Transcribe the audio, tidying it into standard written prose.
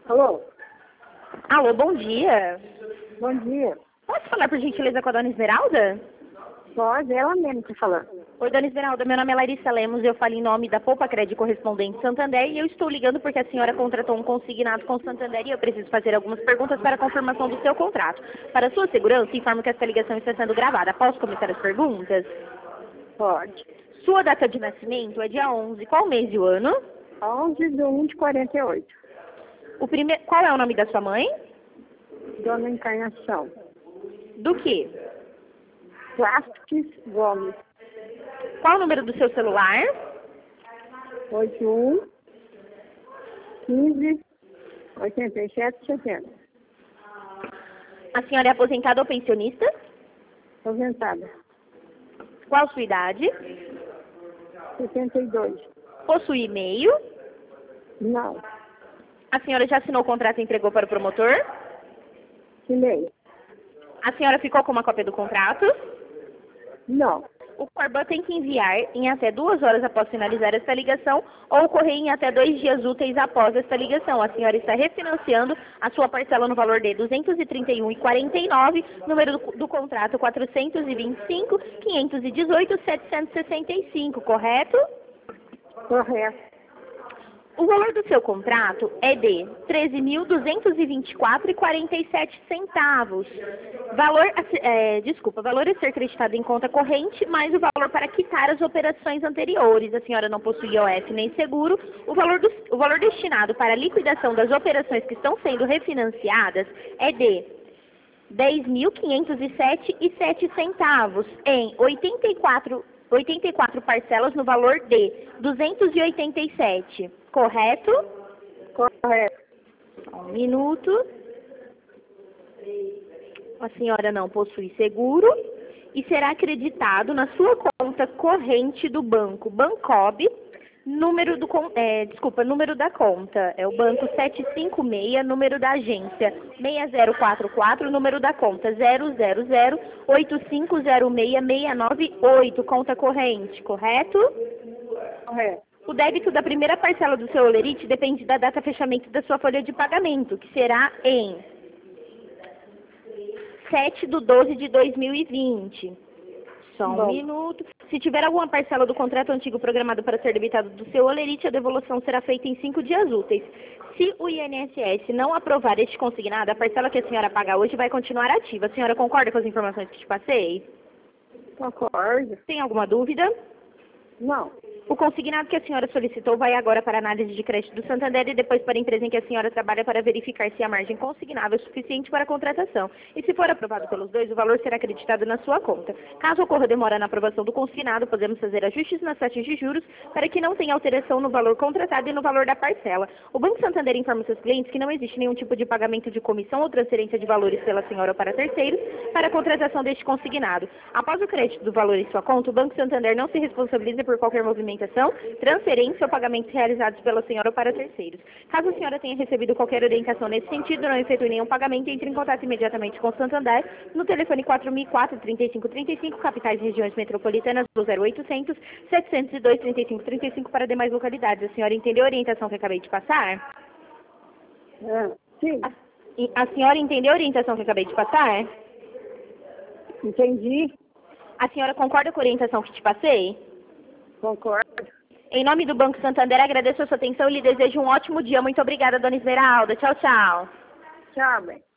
Alô? Alô, bom dia. Bom dia. Posso falar, por gentileza, com a dona Esmeralda? Pode, ela mesmo que falando. Oi, dona Esmeralda, meu nome é Larissa Lemos, eu falo em nome da Poupa Crédito Correspondente Santander e eu estou ligando porque a senhora contratou um consignado com Santander e eu preciso fazer algumas perguntas para a confirmação do seu contrato. Para sua segurança, informo que esta ligação está sendo gravada. Posso começar as perguntas? Pode. Sua data de nascimento é dia 11. Qual mês e o ano? 11/1/48. Qual é o nome da sua mãe? Dona Encarnação. Do que? Plastics Gomes. Qual o número do seu celular? 81 15 87 70. A senhora é aposentada ou pensionista? Aposentada. Qual a sua idade? 62. Possui e-mail? Não. A senhora já assinou o contrato e entregou para o promotor? Assinei. A senhora ficou com uma cópia do contrato? Não. O Corban tem que enviar em até 2 horas após finalizar esta ligação ou ocorrer em até 2 dias úteis após esta ligação. A senhora está refinanciando a sua parcela no valor de R$ 231,49, número do contrato 425.518,765, correto? Correto. O valor do seu contrato é de R$ 13.224,47. Valor a ser acreditado em conta corrente, mais o valor para quitar as operações anteriores. A senhora não possui IOF nem seguro. O valor destinado para a liquidação das operações que estão sendo refinanciadas é de R$ 10.507,07 em 84 parcelas no valor de R$ 287. Correto? Correto. Um minuto. A senhora não possui seguro e será acreditado na sua conta corrente do banco Bancob, número da conta, é o banco 756, número da agência 6044, número da conta 00085066998, conta corrente, correto? Correto. O débito da primeira parcela do seu holerite depende da data de fechamento da sua folha de pagamento, que será em 7/12/2020. Só um minuto. Se tiver alguma parcela do contrato antigo programado para ser debitado do seu holerite, a devolução será feita em 5 dias úteis. Se o INSS não aprovar este consignado, a parcela que a senhora paga hoje vai continuar ativa. A senhora concorda com as informações que te passei? Concordo. Tem alguma dúvida? Não. O consignado que a senhora solicitou vai agora para a análise de crédito do Santander e depois para a empresa em que a senhora trabalha para verificar se a margem consignável é suficiente para a contratação. E se for aprovado pelos dois, o valor será acreditado na sua conta. Caso ocorra demora na aprovação do consignado, podemos fazer ajustes nas taxas de juros para que não tenha alteração no valor contratado e no valor da parcela. O Banco Santander informa seus clientes que não existe nenhum tipo de pagamento de comissão ou transferência de valores pela senhora ou para terceiros para a contratação deste consignado. Após o crédito do valor em sua conta, o Banco Santander não se responsabiliza por qualquer movimentação, transferência ou pagamentos realizados pela senhora ou para terceiros. Caso a senhora tenha recebido qualquer orientação nesse sentido, não efetue nenhum pagamento, entre em contato imediatamente com o Santander no telefone 4004-3535, capitais e regiões metropolitanas, do 0800 702 3535 para demais localidades. A senhora entendeu a orientação que acabei de passar? Sim. A senhora entendeu a orientação que acabei de passar? Entendi. A senhora concorda com a orientação que te passei? Concordo. Em nome do Banco Santander, agradeço a sua atenção e lhe desejo um ótimo dia. Muito obrigada, dona Esmeralda. Tchau, tchau. Tchau, bem.